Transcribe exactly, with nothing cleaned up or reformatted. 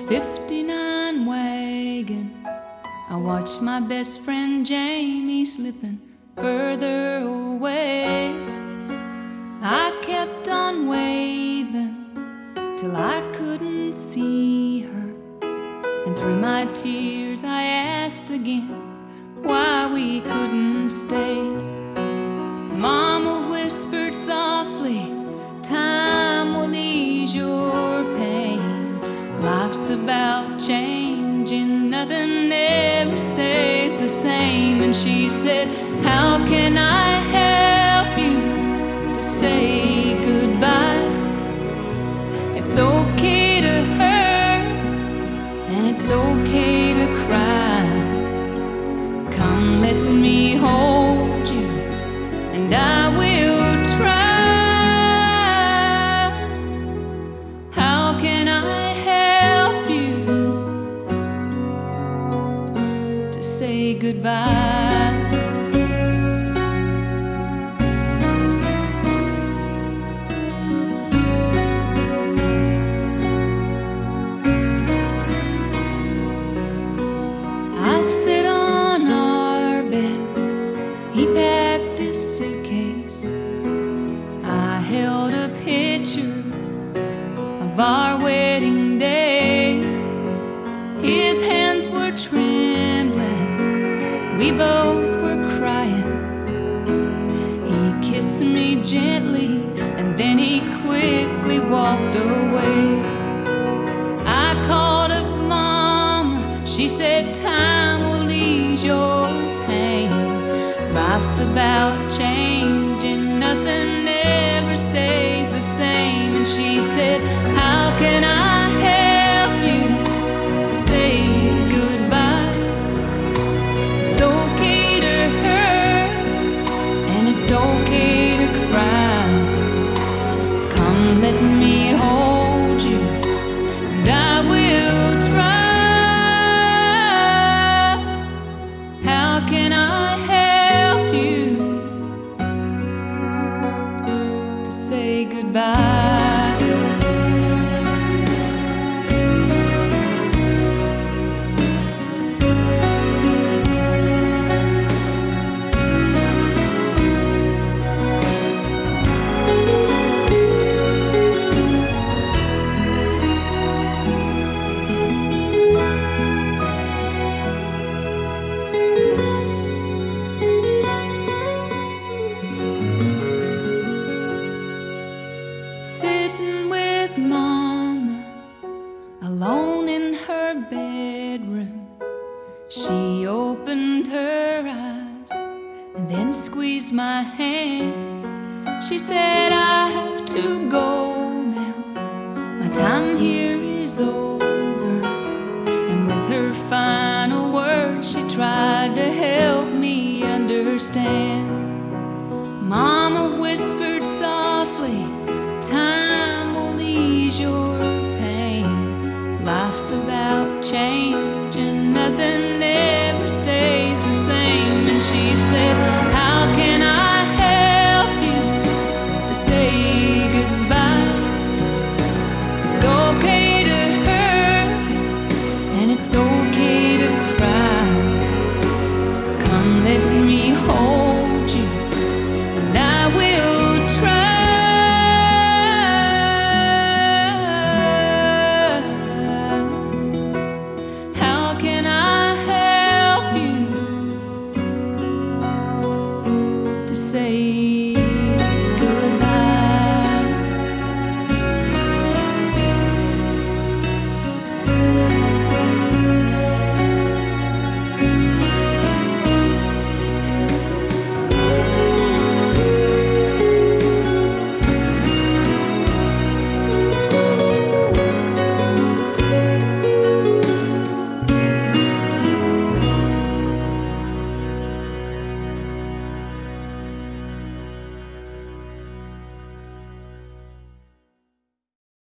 fifty-nine wagon, I watched my best friend Jamie slipping further away. I kept on waving till I couldn't see her, and through my tears I asked again why we couldn't stay. Mama whispered softly, time will ease your pain. Life's about changing, nothing ever stays the same. And she said, how can I help you to say goodbye? It's okay to hurt, and it's okay to cry. Come, let me hold you, and I will try. How can I help you to say goodbye? I sit on our bed, he packed his suitcase. I held a picture of our wedding day. His hands were trembling, we both were crying. He kissed me gently, and then he quickly walked away. I called up Mama, she said time will ease your pain. Life's about changing, nothing ever stays the same. And she said, how can I help you to say goodbye? It's okay to hurt, and it's okay to cry. Come, let me hold you, and I will try. How can I help you to say goodbye? Sitting with Mama, alone in her bedroom, she opened her eyes and then squeezed my hand. She said, I have to go now, my time here is over. And with her final words, she tried to help me understand. Mama whispered softly, time will ease your pain. Life's about change, and nothing